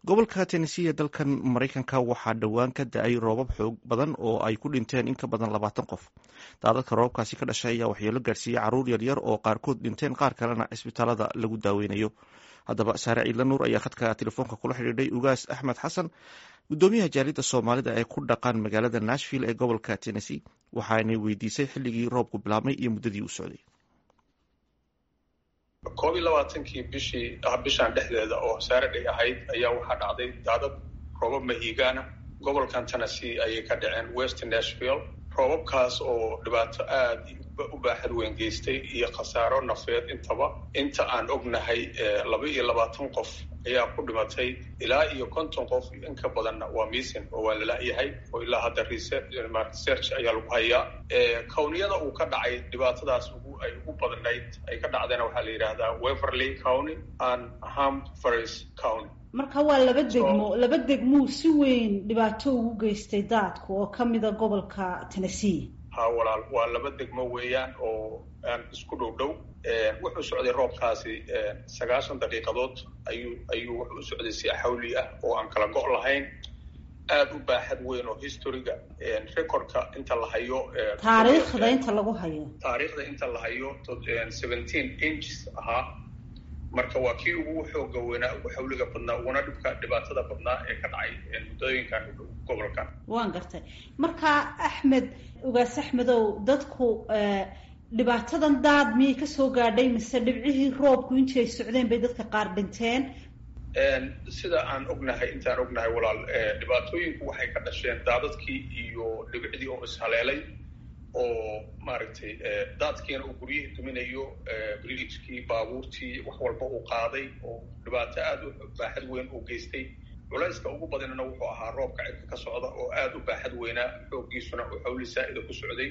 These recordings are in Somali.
gobolka Tennessee ee dalkan Mareykanka waxaa dhowaan ka da'ay roobab xoog badan oo ay ku dhinteen in ka badan 20 qof. Daadadka roobkaasi ka dhashay ayaa waxyeello gaarsiiyay carruur yaryar oo qaarkood dhinteen qaar kalena isbitaalada lagu daaweynayo. Haddaba Saare Ciidla Nuur ayaa khadka telefoonka kula xidhiidhay Ugaas Axmed Xasan, gudoomiyaha jaaliyadda Soomaalida ee ku dhaqan magaalada Nashville ee gobolka Tennessee, waxaanay weydiisay xilligii roobku bilaabmay iyo muddadii uu socday. 22kii bishaan dhexdeeda oo Saturday ahayd ayaa waxaa dhacday daadad roobab mahiigaana gobolkan Tennessee ayay ka dhaceen West Nashville. roobabkaas oo dhibaato aad u baaxad weyn geystay iyo khasaaro nafeed inta aan ognahay 22 qof ayaa ku dhimatay ilaa iyo 50 qof in ka badanna waa missing oo waa la yahay oo ilaa hadda research ayaa lagu hayaa. County-yada uu ka dhacay dhibaatadaas ay ugu badanayd ay ka dhacdeen waxaa la yiraahdaa Waverly County and Humphreys County. marka waa laba degmo si weyn dhibaato ugu geystay daadku oo kamida gobolka Tennessee. walaal waa laba degmo weeyaan oo aan isku dhow wuxuu socday roobkaasi 90 daqiiqadood ayuu wuxuu socday si xawli ah oo aan kala go' lahayn, aad u baaxad weyn oo historiga recordka inta la hayo taariikhda inta la hayo 17 inches ahaa. marka waa kii ugu xooga weynaa ugu xawliga badnaa uguna dhibaatada badnaa ee ka dhacay muddooyinkan gobolkan. waan gartay. marka Ugaas Axmedow, dadku dhibaatadan daad miyay ka soo gaadhay mise dhibcihii roobku intii ay socdeen bay dadka qaar dhinteen? sida intaan ognahay walaal, dhibaatooyinku waxay ka dhasheen daadadkii iyo dhibicdii oo ishaleelay oo maaragtay daadkiina uu guryihii duminayo, bridge-kii, baabuurtii, wax walba uu qaaday oo dhibaato aad u baaxad weyn uu geystay. culayska ugu badanna wuxuu ahaa roobka cirka ka socda oo aad u baaxad weynaa, xooggiisuna uu xawli saa'ida ku socday.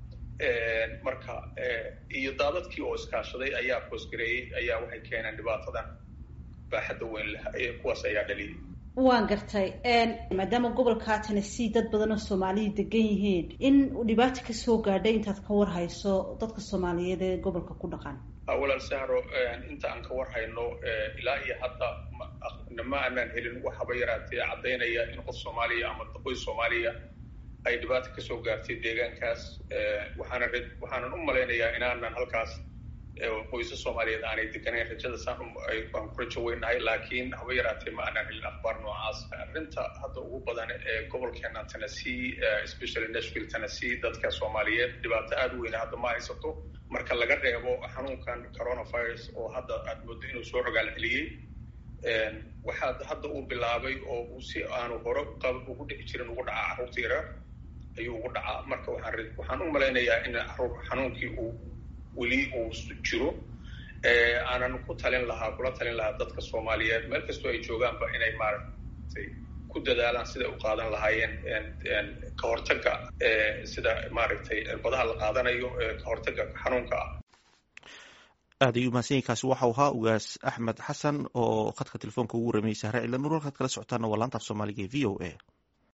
marka iyo daadadkii oo iskaashaday ayaa koosgareeyey ayaa waxay keeneen dhibaatadan baaxadda weyn leh kuwaas ayaa dhaliyay. waan gartay. maadaama gobolka Tennessee dad badan oo Soomaaliya degan yihiin, in dhibaato ka soo gaadhay intaad ka warhayso dadka Soomaaliyeed ee gobolka ku dhaqan. walaal Sahro, inta aan ka warhayno ilaa iyo hadda ma aanan helin waxaba yaraatee caddaynaya in qof Soomaaliya ama qoys Soomaaliya ay dhibaato ka soo gaartay deegaankaas. waxaanan u malaynayaa inaanan halkaas qoysa Soomaaliyeed aanay deganeyn. rajada aan ku rajo weynahay, laakiin haba yaraatee ma aanan helin akhbaar noocaas. arrinta hadda ugu badan ee gobolkeena Tennessee, especially Nashville Tennessee, dadka Soomaaliyeed dhibaato aad u weyn hadda ma haysato marka laga reebo xanuunkan coronavirus oo hadda aad moodo inuu soo rogaal celiyey. waxaa hadda uu bilaabay oo uu si aanu hore ugu dhici jirin ugu dhacaa carruurta yaryar ayuu ugu dhacaa. marka waxaan u malaynayaa in xanuunkii uu weli uu jiro. aanan kula talin lahaa dadka Soomaaliyeed meel kastoo ay joogaanba inay maaragtay ku dadaalaan sida u qaadan lahaayeen ka hortagga sida maaragtay irbadaha la qaadanayo ka hortagga xanuunka ah. aad ayuu mahadsanyahay. kaasi waxau ahaa Ugaas Axmed Xasan oo khadka telefoonka ugu waramayay Saare Ciidla Nuur. halkaad kala socotaana waa laanta af Soomaaliga ee VOA.